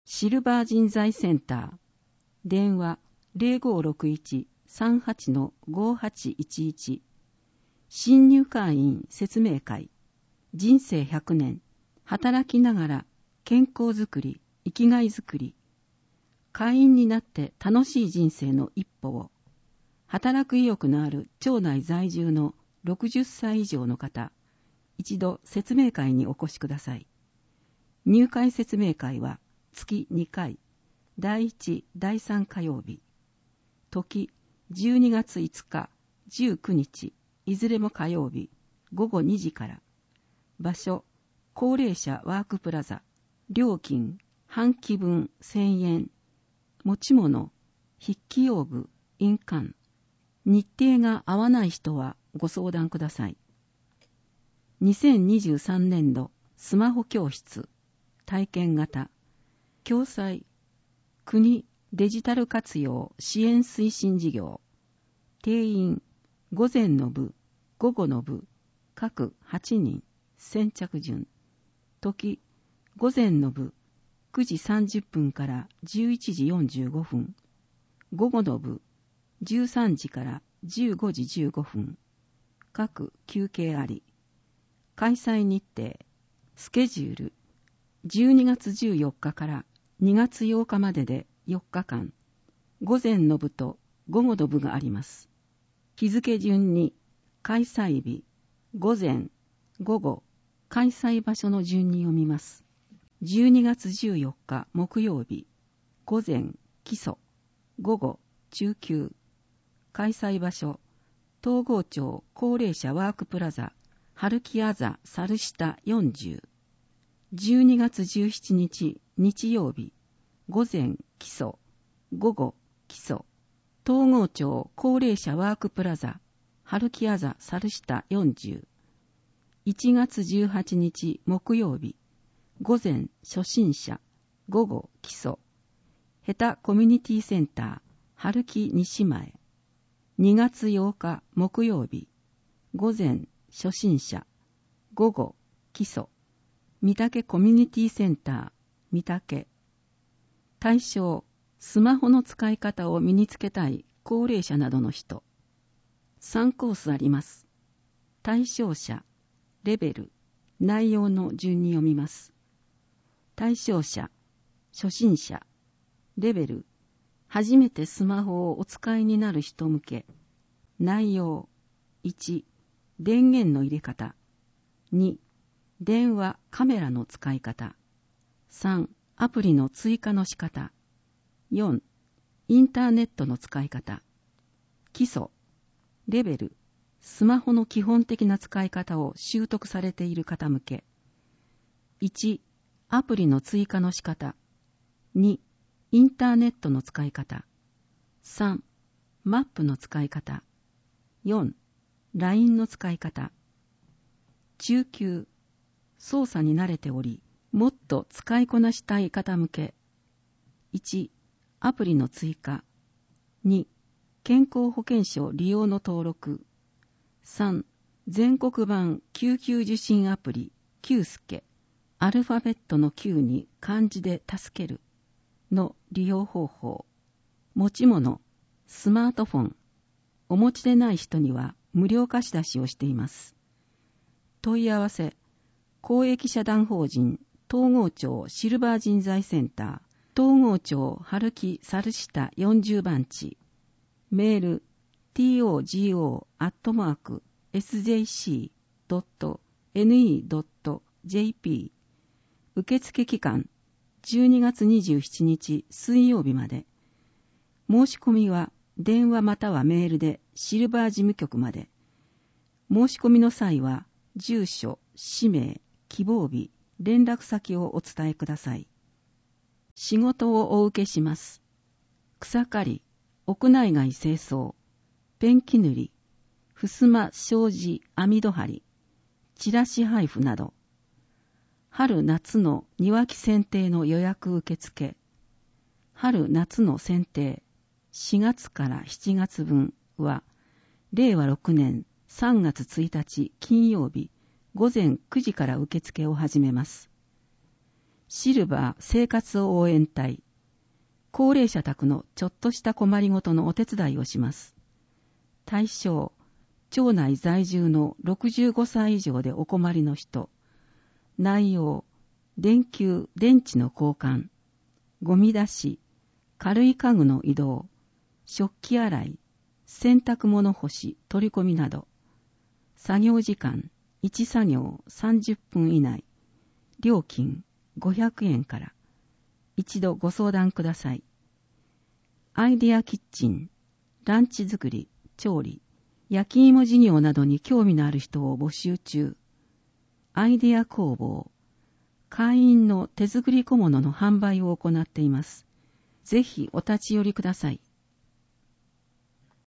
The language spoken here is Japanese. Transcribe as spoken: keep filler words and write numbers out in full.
シルバー人材センター、電話 ゼロごろくいち さんはち ごはちいちいち、新入会員説明会、人生ひゃくねん、働きながら健康づくり、生きがいづくり、会員になって楽しい人生の一歩を、働く意欲のある町内在住のろくじゅっさい以上の方、一度説明会にお越しください。入会説明会は月にかい、だいいち、だいさん火曜日。時、じゅうにがついつか、じゅうくにち、いずれも火曜日、ごごにじから。場所、高齢者ワークプラザ。料金、半期分せんえん。持ち物、筆記用具、印鑑。日程が合わない人はご相談ください。にせんにじゅうさんねんどスマホ教室体験型共済国デジタル活用支援推進事業定員午前の部午後の部各はちにん先着順時午前の部くじさんじゅっぷんからじゅういちじよんじゅうごふん午後の部じゅうさんじからじゅうごじじゅうごふん各休憩あり開催日程スケジュールじゅうにがつじゅうよっかからにがつようかまででよっかかん午前の部と午後の部があります。日付順に開催日午前午後開催場所の順に読みます。じゅうにがつじゅうよっか木曜日午前基礎午後中級開催場所東郷町高齢者ワークプラザ春木あざ猿下よんじゅうじゅうにがつじゅうしちにち日曜日午前基礎午後基礎東郷町高齢者ワークプラザ春木あざ猿下よんじゅういちがつじゅうはちにち木曜日午前初心者午後基礎ヘタコミュニティセンター春木西前にがつようか木曜日午前初心者午後基礎御嶽コミュニティセンター御嶽対象スマホの使い方を身につけたい高齢者などの人さんコースあります。対象者レベル内容の順に読みます。対象者初心者レベル初めてスマホをお使いになる人向け内容いち電源の入れ方に電話カメラの使い方さんアプリの追加の仕方よんインターネットの使い方基礎レベルスマホの基本的な使い方を習得されている方向けいちアプリの追加の仕方にインターネットの使い方さんマップの使い方よんライン の使い方中級操作に慣れておりもっと使いこなしたい方向けいちアプリの追加に健康保険証利用の登録さん全国版救急受診アプリ Q スケアルファベットの Q に漢字で助けるの利用方法持ち物スマートフォンお持ちでない人には無料貸し出しをしています。問い合わせ公益社団法人東郷町シルバー人材センター東郷町春木猿下よんじゅうばんちメール トゴ アットマーク エスジェーシー ドット エヌイー ドット ジェーピー 受付期間じゅうにがつにじゅうしちにち水曜日まで申し込みは電話またはメールでシルバー事務局まで申し込みの際は住所、氏名、希望日、連絡先をお伝えください。仕事をお受けします。草刈り、屋内外清掃、ペンキ塗り、襖障子網戸張り、チラシ配布など、春夏の庭木剪定の予約受付、春夏の剪定、しがつからしちがつぶんは、れいわろくねんさんがつついたち金曜日、午前くじから受付を始めます。 シルバー生活応援隊。高齢者宅のちょっとした困りごとのお手伝いをします。対象、町内在住のろくじゅうごさい以上でお困りの人。内容、電球、電池の交換、ゴミ出し、軽い家具の移動、食器洗い、洗濯物干し、取り込みなど。作業時間、いち作業さんじゅっぷん以内。料金ごひゃくえんから。一度ご相談ください。アイデアキッチン、ランチ作り、調理、焼き芋事業などに興味のある人を募集中。アイデア工房、会員の手作り小物の販売を行っています。ぜひお立ち寄りください。